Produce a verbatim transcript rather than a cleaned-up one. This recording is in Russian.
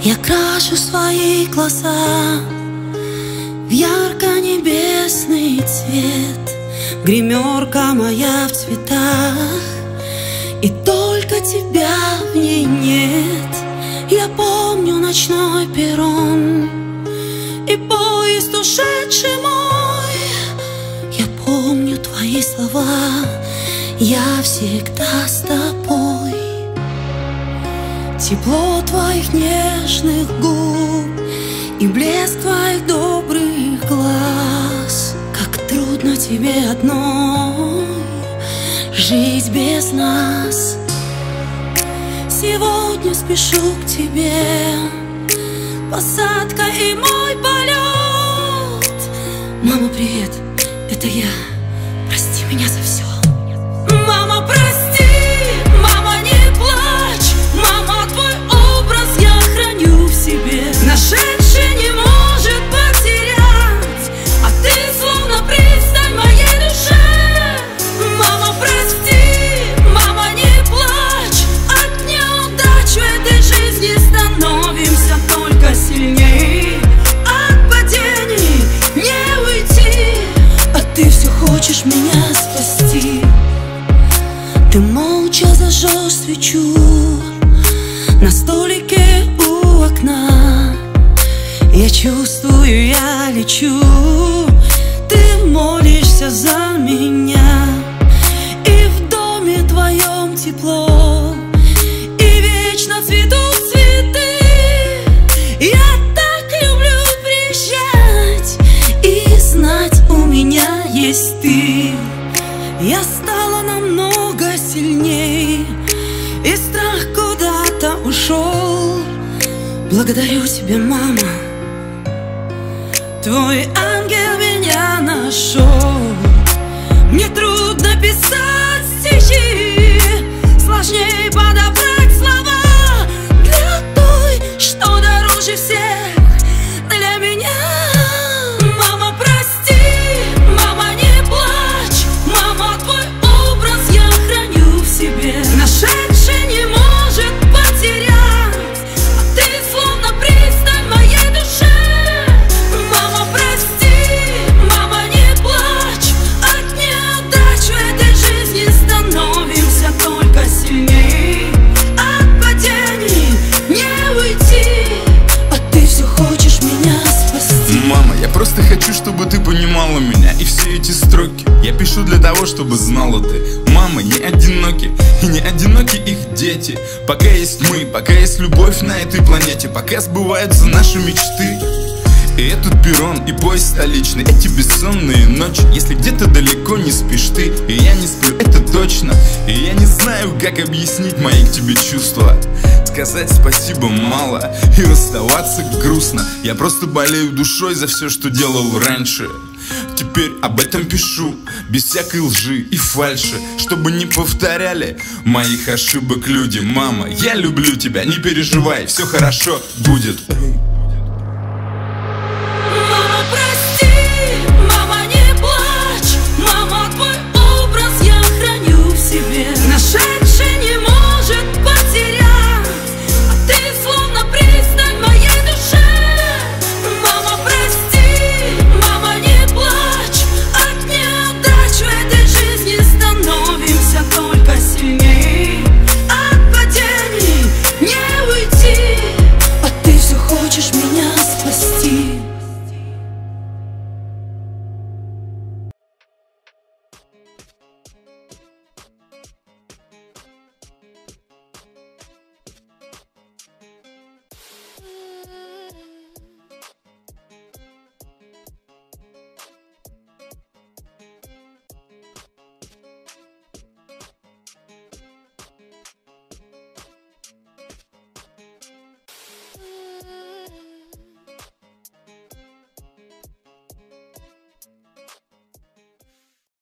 Я крашу свои глаза в ярко-небесный цвет. Гримерка моя в цветах, и только тебя в ней нет. Я помню ночной перрон и поезд, ушедший мой. Я помню твои слова, я всегда с тобой. Тепло твоих нежных губ и блеск твоих добрых глаз. Как трудно тебе одной жить без нас. Сегодня спешу к тебе, посадка и мой полет. Мама, привет, это я, прости меня за все. Мама, прости, мама, не плачь. Мама, твой образ я храню в себе. Нашедший не может потерять, а ты словно пристань моей душе. Мама, прости, мама, не плачь. От неудач в этой жизни становимся только сильней. От падений не уйти, а ты все хочешь меня спасти. Ты молча зажжешь свечу на столике у окна. Я чувствую, я лечу. Ты молишься за меня, и в доме твоем тепло, и вечно цветут цветы. Я так люблю приезжать и знать, у меня есть ты. Я стала намного сильней, и страх куда-то ушел. Благодарю тебя, мама, твой ангел меня нашел. Мне трудно писать стихи, сложнее подобрать слова для той, что дороже всех для меня. Мама, прости, мама, не плачь. Мама, твой образ я храню в себе. Нашедший не может потерять, а ты словно пристань моей душе. Мама, прости, мама, не плачь. От неудач в этой жизни становимся только сильней. От падений не уйти, а ты все хочешь меня спасти. Мама, я просто хочу, чтобы ты понимала меня. И все эти строки я пишу для того, чтобы знала ты. Мамы не одиноки, и не одиноки их дети. Пока есть мы, пока есть любовь на этой планете, пока сбываются наши мечты. И этот перрон, и поезд столичный, эти бессонные ночи. Если где-то далеко не спишь ты, и я не сплю, это точно. И я не знаю, как объяснить мои к тебе чувства. Сказать спасибо мало, и расставаться грустно. Я просто болею душой за все, что делал раньше. Теперь об этом пишу, без всякой лжи и фальши, чтобы не повторяли моих ошибок люди. Мама, я люблю тебя, не переживай, все хорошо будет.